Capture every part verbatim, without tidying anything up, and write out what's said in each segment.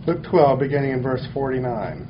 Luke twelve, beginning in verse forty-nine.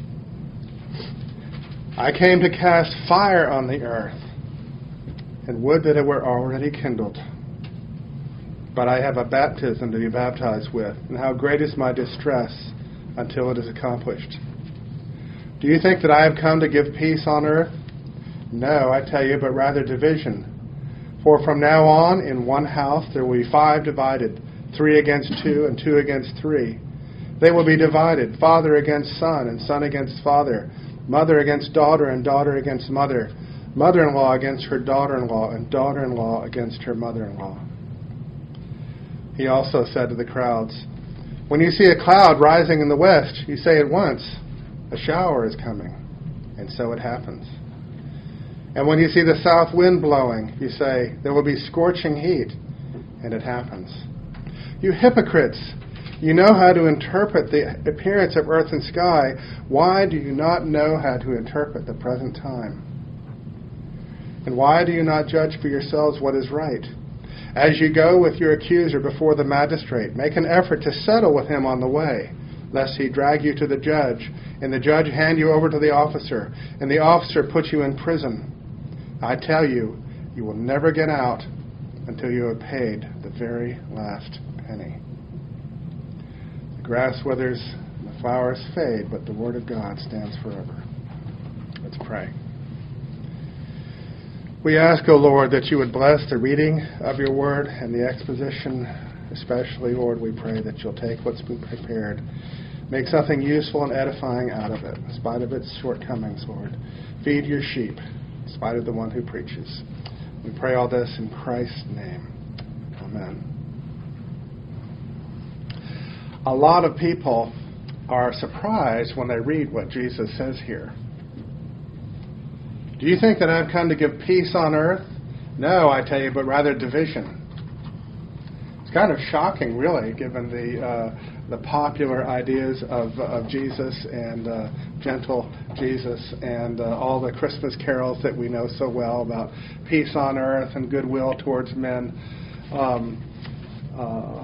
I came to cast fire on the earth, and would that it were already kindled. But I have a baptism to be baptized with, and how great is my distress until it is accomplished. Do you think that I have come to give peace on earth? No, I tell you, but rather division. For from now on, in one house there will be five divided, three against two, and two against three. They will be divided, father against son, and son against father, mother against daughter, and daughter against mother, mother-in-law against her daughter-in-law, and daughter-in-law against her mother-in-law. He also said to the crowds, when you see a cloud rising in the west, you say at once, a shower is coming, and so it happens. And when you see the south wind blowing, you say, there will be scorching heat, and it happens. You hypocrites! You know how to interpret the appearance of earth and sky. Why do you not know how to interpret the present time? And why do you not judge for yourselves what is right? As you go with your accuser before the magistrate, make an effort to settle with him on the way, lest he drag you to the judge, and the judge hand you over to the officer, and the officer put you in prison. I tell you, you will never get out until you have paid the very last penny. The grass withers, and the flowers fade, but the word of God stands forever. Let's pray. We ask, O Lord, that you would bless the reading of your word and the exposition. Especially, Lord, we pray that you'll take what's been prepared, make something useful and edifying out of it, in spite of its shortcomings, Lord. Feed your sheep, in spite of the one who preaches. We pray all this in Christ's name. Amen. A lot of people are surprised when they read what Jesus says here. Do you think that I've come to give peace on earth? No, I tell you, but rather division. It's kind of shocking, really, given the uh, the popular ideas of of Jesus and uh, gentle Jesus and uh, all the Christmas carols that we know so well about peace on earth and goodwill towards men. Um, uh,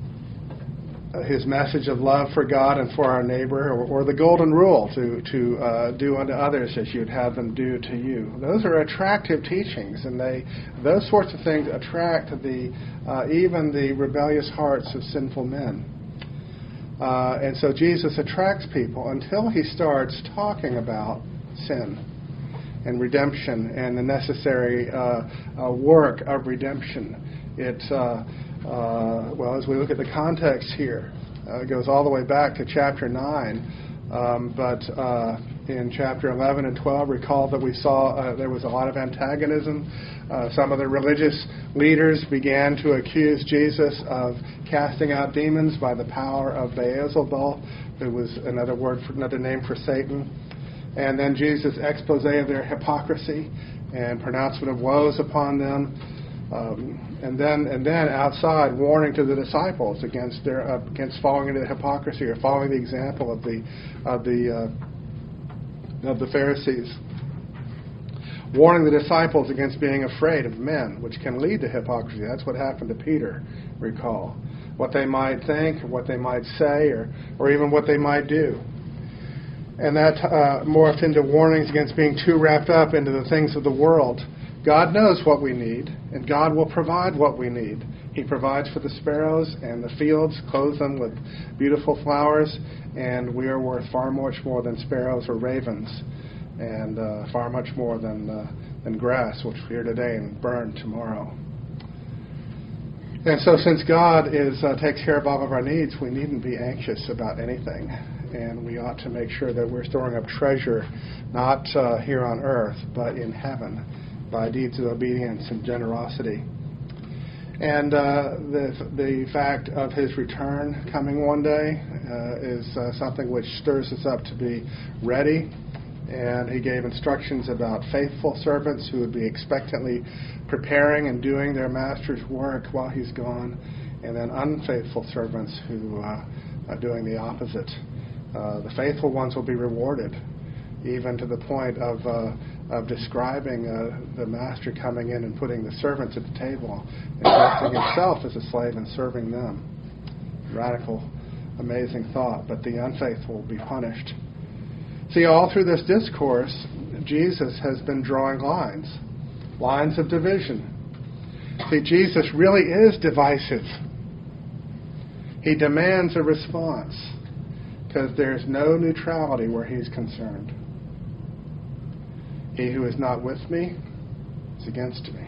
his message of love for God and for our neighbor, or, or the golden rule to to uh, do unto others as you'd have them do to you. Those are attractive teachings, and they those sorts of things attract the uh, even the rebellious hearts of sinful men. Uh, and so Jesus attracts people until he starts talking about sin and redemption and the necessary uh, uh, work of redemption. It uh, Uh, well, as we look at the context here, uh, it goes all the way back to chapter nine. Um, but uh, in chapter eleven and twelve, recall that we saw uh, there was a lot of antagonism. Uh, some of the religious leaders began to accuse Jesus of casting out demons by the power of Beelzebul, who was another word for another name for Satan. And then Jesus' expose of their hypocrisy and pronouncement of woes upon them. Um, and then, and then outside, warning to the disciples against their uh, against falling into the hypocrisy or following the example of the of the uh, of the Pharisees. Warning the disciples against being afraid of men, which can lead to hypocrisy. That's what happened to Peter. Recall what they might think, or what they might say, or or even what they might do. And that uh, morphed into warnings against being too wrapped up into the things of the world. God knows what we need, and God will provide what we need. He provides for the sparrows and the fields, clothes them with beautiful flowers, and we are worth far much more than sparrows or ravens, and uh, far much more than uh, than grass, which we hear today and burn tomorrow. And so since God is uh, takes care of all of our needs, we needn't be anxious about anything, and we ought to make sure that we're storing up treasure, not uh, here on earth, but in heaven, by deeds of obedience and generosity. And uh, the the fact of his return coming one day uh, is uh, something which stirs us up to be ready. And he gave instructions about faithful servants who would be expectantly preparing and doing their master's work while he's gone, and then unfaithful servants who uh, are doing the opposite. Uh, the faithful ones will be rewarded, even to the point of uh, of describing uh, the master coming in and putting the servants at the table and dressing himself as a slave and serving them. Radical Amazing thought, but the unfaithful will be punished. See, all through this discourse, Jesus has been drawing lines, lines of division. See, Jesus really is divisive. He demands a response because there's no neutrality where he's concerned. He who is not with me is against me.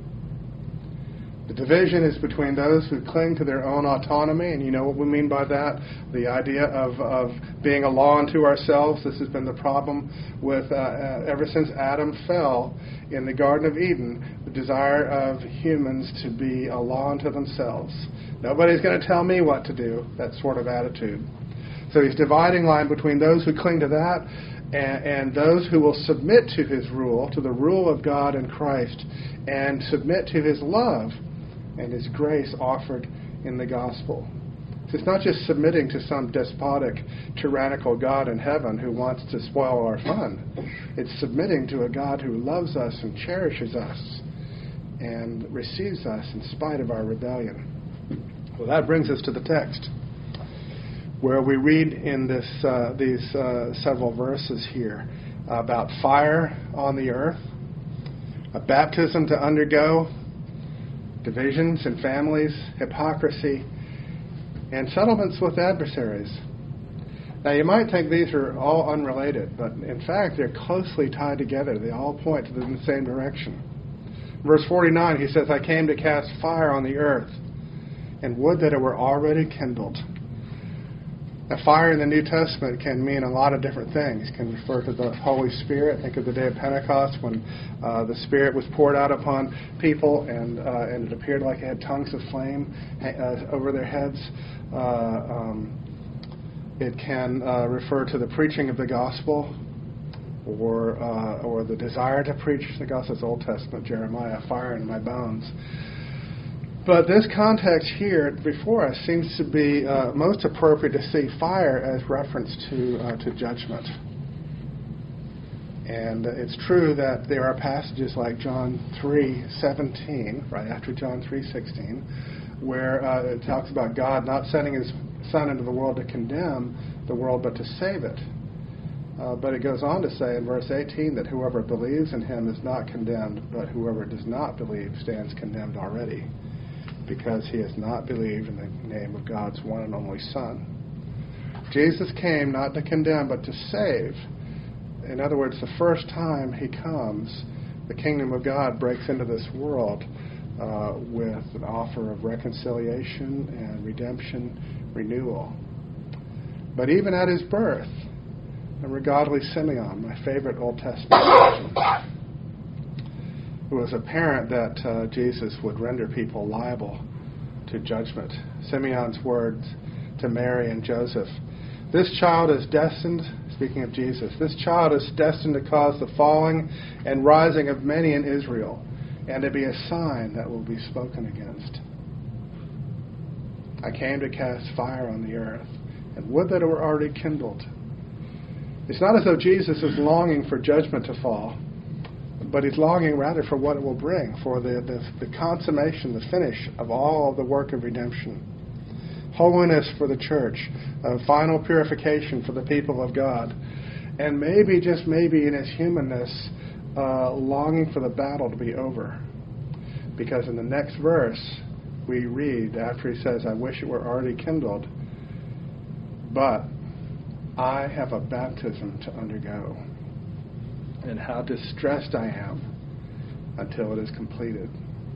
The division is between those who cling to their own autonomy, and you know what we mean by that? The idea of, of being a law unto ourselves. This has been the problem with, uh, uh, ever since Adam fell in the Garden of Eden, the desire of humans to be a law unto themselves. Nobody's going to tell me what to do, that sort of attitude. So he's dividing line between those who cling to that and, and those who will submit to his rule, to the rule of God in Christ, and submit to his love and his grace offered in the gospel. So it's not just submitting to some despotic, tyrannical God in heaven who wants to spoil our fun. It's submitting to a God who loves us and cherishes us and receives us in spite of our rebellion. Well, that brings us to the text, where we read in this uh, these uh, several verses here about fire on the earth, a baptism to undergo, divisions in families, hypocrisy, and settlements with adversaries. Now, you might think these are all unrelated, but in fact, they're closely tied together. They all point to the same direction. Verse forty-nine, he says, I came to cast fire on the earth, and would that it were already kindled. Now, fire in the New Testament can mean a lot of different things. It can refer to the Holy Spirit. Think of the day of Pentecost when uh, the Spirit was poured out upon people and uh, and it appeared like it had tongues of flame uh, over their heads. Uh, um, it can uh, refer to the preaching of the gospel or uh, or the desire to preach the gospel. It's Old Testament, Jeremiah, fire in my bones. But this context here before us seems to be uh, most appropriate to see fire as reference to uh, to judgment. And uh, it's true that there are passages like John three seventeen, right after John three sixteen, where uh, it talks about God not sending his Son into the world to condemn the world, but to save it. Uh, but it goes on to say in verse eighteen that whoever believes in him is not condemned, but whoever does not believe stands condemned already, because he has not believed in the name of God's one and only Son. Jesus came not to condemn, but to save. In other words, the first time he comes, the kingdom of God breaks into this world uh, with an offer of reconciliation and redemption, renewal. But even at his birth, remember godly Simeon, my favorite Old Testament version, it was apparent that uh, Jesus would render people liable to judgment. Simeon's words to Mary and Joseph, this child is destined, speaking of Jesus, this child is destined to cause the falling and rising of many in Israel, and to be a sign that will be spoken against. I came to cast fire on the earth, and would that it were already kindled. It's not as though Jesus is longing for judgment to fall, but he's longing rather for what it will bring, for the, the, the consummation, the finish of all of the work of redemption. Holiness for the church, uh, final purification for the people of God, and maybe, just maybe in his humanness, uh, longing for the battle to be over. Because in the next verse, we read, after he says, I wish it were already kindled, but I have a baptism to undergo, and how distressed I am until it is completed.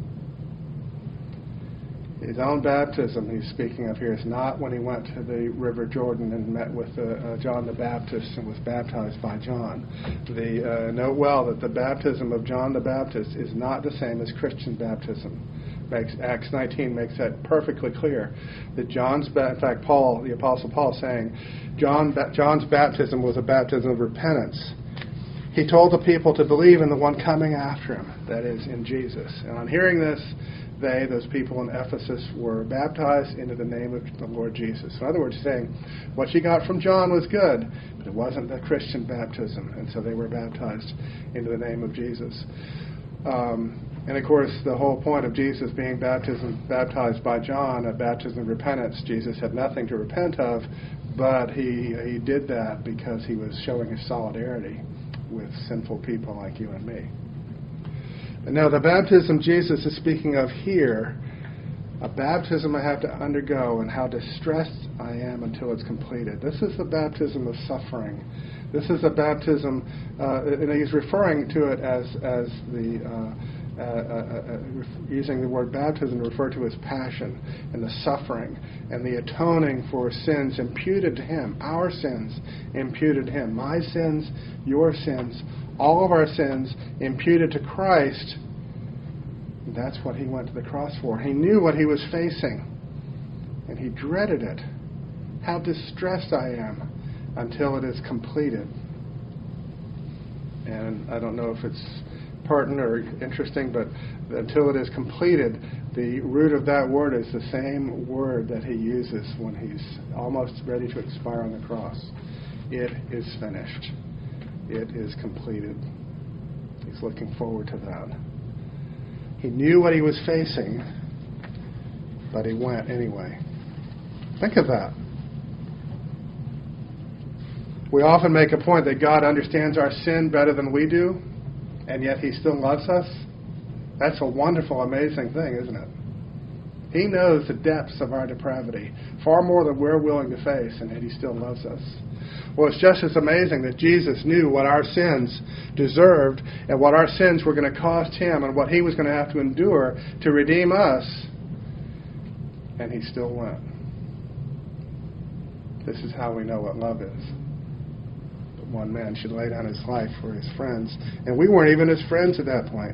His own baptism he's speaking of here is not when he went to the River Jordan and met with uh, uh, John the Baptist and was baptized by John. The, uh, note well that the baptism of John the Baptist is not the same as Christian baptism. Makes, Acts nineteen makes that perfectly clear. That John's, ba- in fact, Paul, the Apostle Paul, saying John, ba- John's baptism was a baptism of repentance. He told the people to believe in the one coming after him, that is, in Jesus. And on hearing this, they, those people in Ephesus, were baptized into the name of the Lord Jesus. In other words, saying, what you got from John was good, but it wasn't the Christian baptism. And so they were baptized into the name of Jesus. Um, And of course, the whole point of Jesus being baptism, baptized by John, a baptism of repentance, Jesus had nothing to repent of, but he he did that because he was showing his solidarity with sinful people like you and me. And now the baptism Jesus is speaking of here, a baptism I have to undergo and how distressed I am until it's completed. This is the baptism of suffering. This is a baptism, uh, and he's referring to it as as the uh, uh, uh, uh, using the word baptism to refer to his passion and the suffering and the atoning for sins imputed to him, our sins imputed to him, my sins, your sins, all of our sins imputed to Christ. That's what he went to the cross for. He knew what he was facing, and he dreaded it. How distressed I am until it is completed. And I don't know if it's pertinent or interesting, but until it is completed, the root of that word is the same word that he uses when he's almost ready to expire on the cross. It is finished. It is completed. He's looking forward to that. He knew what he was facing, but he went anyway. Think of that. We often make a point that God understands our sin better than we do, and yet he still loves us. That's a wonderful, amazing thing, isn't it? He knows the depths of our depravity, far more than we're willing to face, and yet he still loves us. Well, it's just as amazing that Jesus knew what our sins deserved and what our sins were going to cost him and what he was going to have to endure to redeem us, and he still went. This is how we know what love is. But one man should lay down his life for his friends, and we weren't even his friends at that point.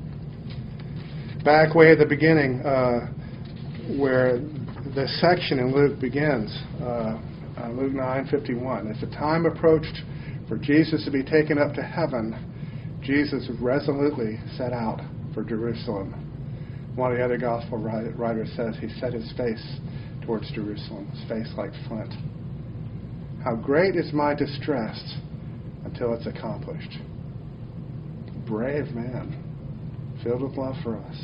Back way at the beginning, uh, where this section in Luke begins, uh, uh, Luke nine fifty-one. As the time approached for Jesus to be taken up to heaven, Jesus resolutely set out for Jerusalem. One of the other gospel writers says he set his face towards Jerusalem, his face like flint. How great is my distress until it's accomplished. Brave man, filled with love for us.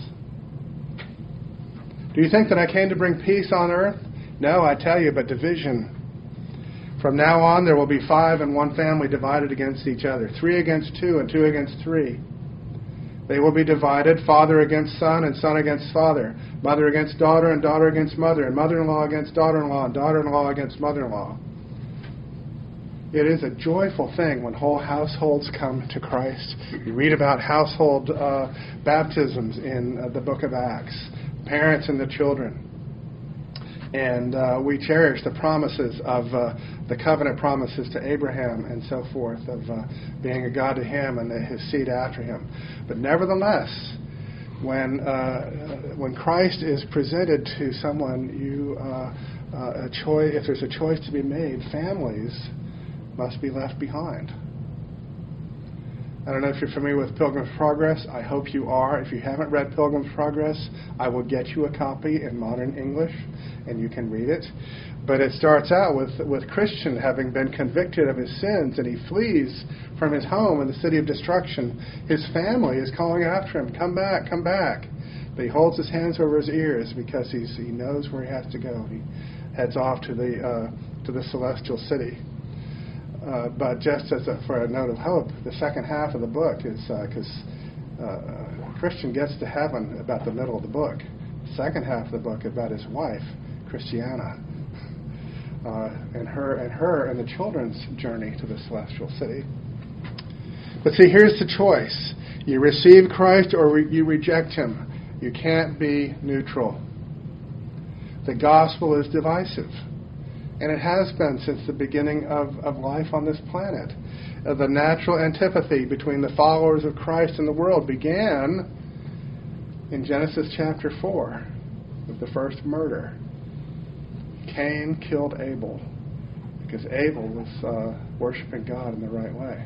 Do you think that I came to bring peace on earth? No, I tell you, but division. From now on, there will be five in one family divided against each other, three against two and two against three. They will be divided, father against son and son against father, mother against daughter and daughter against mother, and mother-in-law against daughter-in-law and daughter-in-law against mother-in-law. It is a joyful thing when whole households come to Christ. You read about household uh, baptisms in uh, the book of Acts, parents and the children. And uh, we cherish the promises of uh, the covenant promises to Abraham and so forth, of uh, being a God to him and his seed after him. But nevertheless, when uh, when Christ is presented to someone, you uh, uh, a choice. If there's a choice to be made, families must be left behind. I don't know if you're familiar with Pilgrim's Progress. I hope you are. If you haven't read Pilgrim's Progress, I will get you a copy in modern English, and you can read it. But it starts out with, with Christian having been convicted of his sins, and he flees from his home in the city of destruction. His family is calling after him, come back, come back. But he holds his hands over his ears because he's, he knows where he has to go. He heads off to the, uh, to the celestial city. Uh, but just as a, for a note of hope, the second half of the book is because uh, uh, Christian gets to heaven about the middle of the book. The second half of the book about his wife, Christiana, uh, and her and her and the children's journey to the celestial city. But see, here's the choice: you receive Christ or re- you reject him. You can't be neutral. The gospel is divisive. And it has been since the beginning of, of life on this planet. Uh, the natural antipathy between the followers of Christ and the world began in Genesis chapter four with the first murder. Cain killed Abel because Abel was uh, worshiping God in the right way.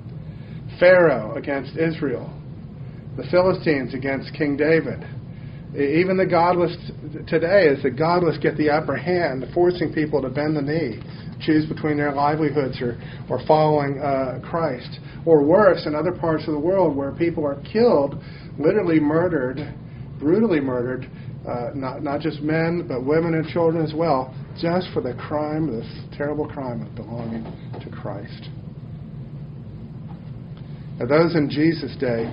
Pharaoh against Israel. The Philistines against King David. Even the godless today, as the godless get the upper hand, forcing people to bend the knee, choose between their livelihoods or, or following uh, Christ. Or worse, in other parts of the world where people are killed, literally murdered, brutally murdered, uh, not, not just men, but women and children as well, just for the crime, this terrible crime of belonging to Christ. Now, those in Jesus' day,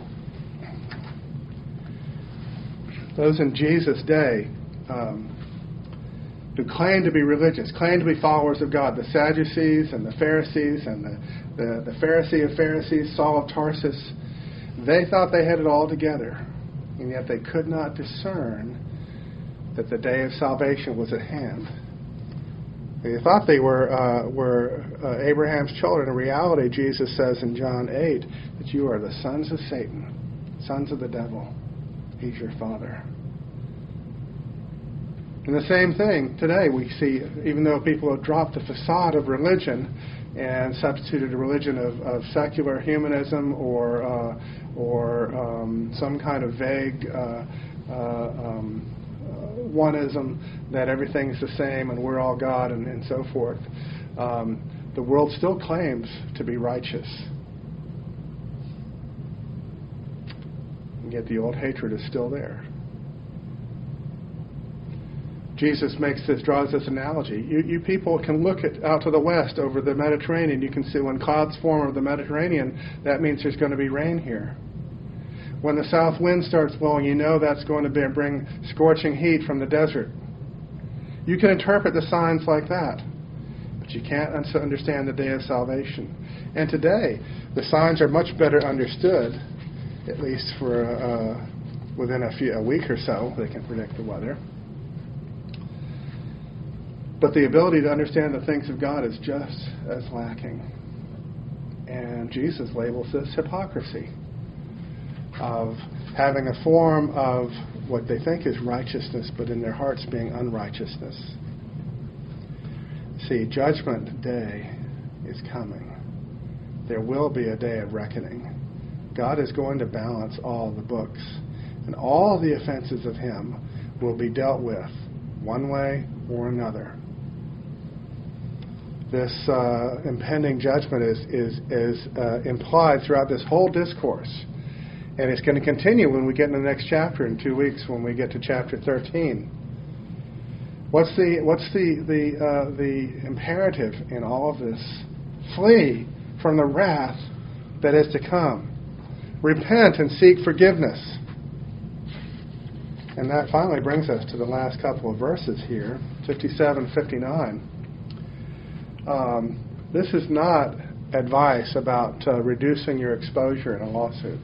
those in Jesus' day um, who claimed to be religious, claimed to be followers of God, the Sadducees and the Pharisees and the, the, the Pharisee of Pharisees, Saul of Tarsus, they thought they had it all together, and yet they could not discern that the day of salvation was at hand. They thought they were uh, were uh, Abraham's children. In reality, Jesus says in John eight that you are the sons of Satan, sons of the devil. He's your father. And the same thing today we see, even though people have dropped the facade of religion and substituted a religion of, of secular humanism or uh, or um, some kind of vague uh, uh, um, uh, oneism that everything's the same and we're all God and, and so forth. Um, the world still claims to be righteous. And yet the old hatred is still there. Jesus makes this, draws this analogy. You, you people can look at, out to the west over the Mediterranean. You can see when clouds form over the Mediterranean, that means there's going to be rain here. When the south wind starts blowing, you know that's going to be, bring scorching heat from the desert. You can interpret the signs like that, but you can't understand the day of salvation. And today, the signs are much better understood, at least for uh, within a, few, a week or so. They can predict the weather. But the ability to understand the things of God is just as lacking. And Jesus labels this hypocrisy of having a form of what they think is righteousness, but in their hearts being unrighteousness. See, Judgment Day is coming. There will be a day of reckoning. God is going to balance all the books, and all the offenses of Him will be dealt with one way or another. This uh, impending judgment is is, is uh, implied throughout this whole discourse. And it's going to continue when we get in the next chapter in two weeks when we get to chapter thirteen. What's the what's the the uh, the imperative in all of this? Flee from the wrath that is to come. Repent and seek forgiveness. And that finally brings us to the last couple of verses here, fifty-seven, fifty-nine. Um, this is not advice about uh, reducing your exposure in a lawsuit.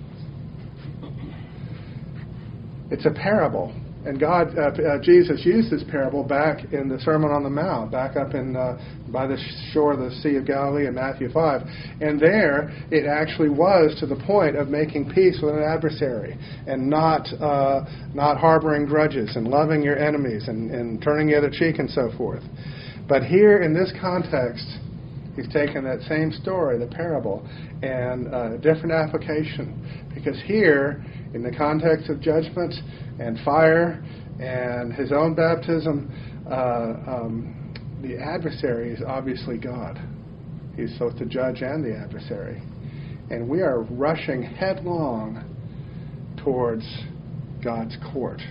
It's a parable. And God, uh, uh, Jesus used this parable back in the Sermon on the Mount, back up in uh, by the shore of the Sea of Galilee in Matthew five. And there, it actually was to the point of making peace with an adversary and not uh, not harboring grudges and loving your enemies and, and turning the other cheek and so forth. But here in this context, he's taken that same story, the parable, and a different application. Because here, in the context of judgment and fire and his own baptism, uh, um, the adversary is obviously God. He's both the judge and the adversary. And we are rushing headlong towards God's court.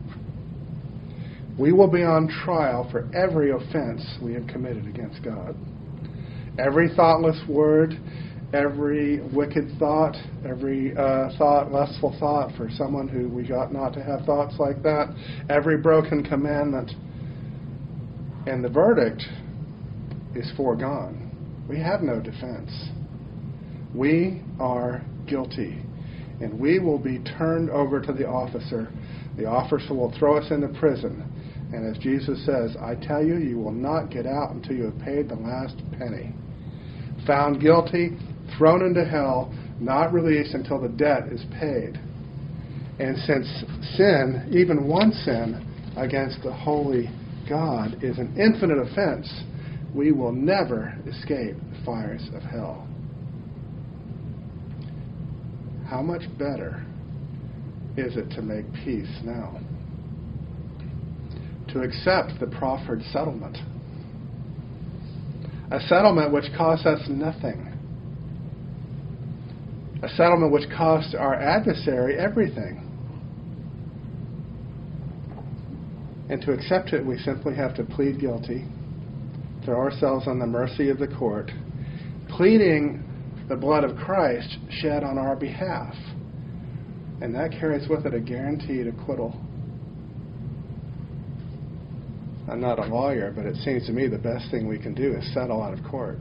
We will be on trial for every offense we have committed against God. Every thoughtless word, every wicked thought, every uh, thought, lustful thought for someone who we ought not to have thoughts like that, every broken commandment. And the verdict is foregone. We have no defense. We are guilty. And we will be turned over to the officer. The officer will throw us into prison. And as Jesus says, I tell you, you will not get out until you have paid the last penny. Found guilty, thrown into hell, not released until the debt is paid. And since sin, even one sin against the holy God, is an infinite offense, we will never escape the fires of hell. How much better is it to make peace now? To accept the proffered settlement. A settlement which costs us nothing. A settlement which costs our adversary everything. And to accept it, we simply have to plead guilty, throw ourselves on the mercy of the court, pleading the blood of Christ shed on our behalf. And that carries with it a guaranteed acquittal. I'm not a lawyer, but it seems to me the best thing we can do is settle out of court.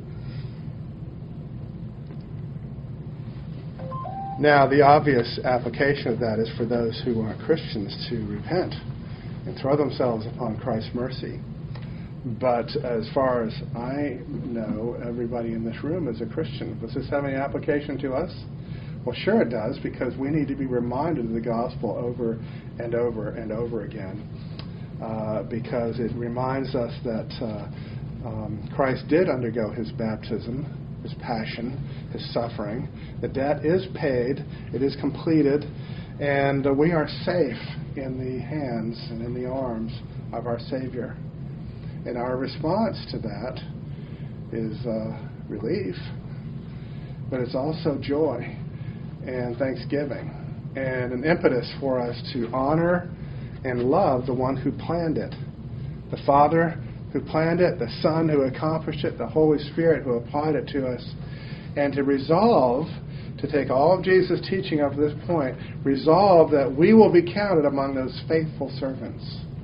Now, the obvious application of that is for those who aren't Christians to repent and throw themselves upon Christ's mercy. But as far as I know, everybody in this room is a Christian. Does this have any application to us? Well, sure it does, because we need to be reminded of the gospel over and over and over again. Uh, because it reminds us that uh, um, Christ did undergo his baptism, his passion, his suffering. The debt is paid, it is completed, and uh, we are safe in the hands and in the arms of our Savior. And our response to that is uh, relief, but it's also joy and thanksgiving and an impetus for us to honor and love the one who planned it. The Father who planned it, the Son who accomplished it, the Holy Spirit who applied it to us. And to resolve, to take all of Jesus' teaching up to this point, resolve that we will be counted among those faithful servants.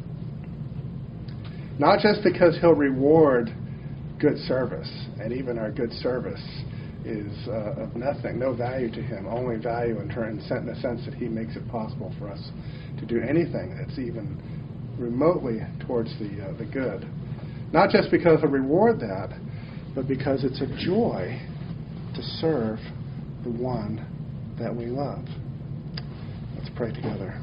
Not just because he'll reward good service, and even our good service is uh, of nothing, no value to him, only value in, turn, in the sense that he makes it possible for us to do anything that's even remotely towards the uh, the good. Not just because he'll reward that, but because it's a joy to serve the one that we love. Let's pray together.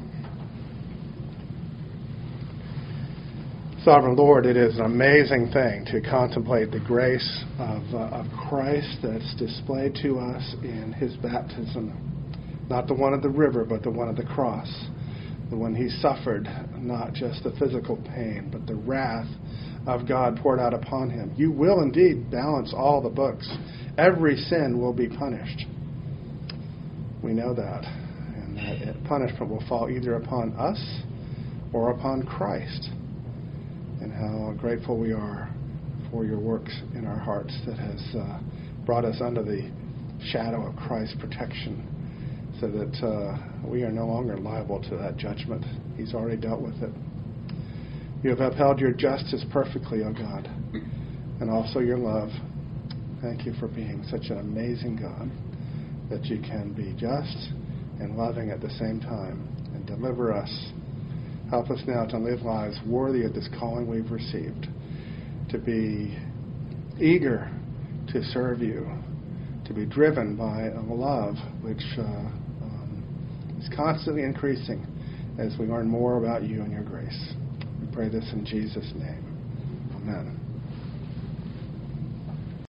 Sovereign Lord, it is an amazing thing to contemplate the grace of, uh, of Christ that's displayed to us in his baptism. Not the one at the river, but the one at the cross. The one he suffered, not just the physical pain, but the wrath of God poured out upon him. You will indeed balance all the books. Every sin will be punished. We know that. And that punishment will fall either upon us or upon Christ. And how grateful we are for your works in our hearts that has uh, brought us under the shadow of Christ's protection, so that uh, we are no longer liable to that judgment. He's already dealt with it. You have upheld your justice perfectly, O God, and also your love. Thank you for being such an amazing God, that you can be just and loving at the same time, and deliver us. Help us now to live lives worthy of this calling we've received, to be eager to serve you, to be driven by a love which uh, um, is constantly increasing as we learn more about you and your grace. We pray this in Jesus' name. Amen.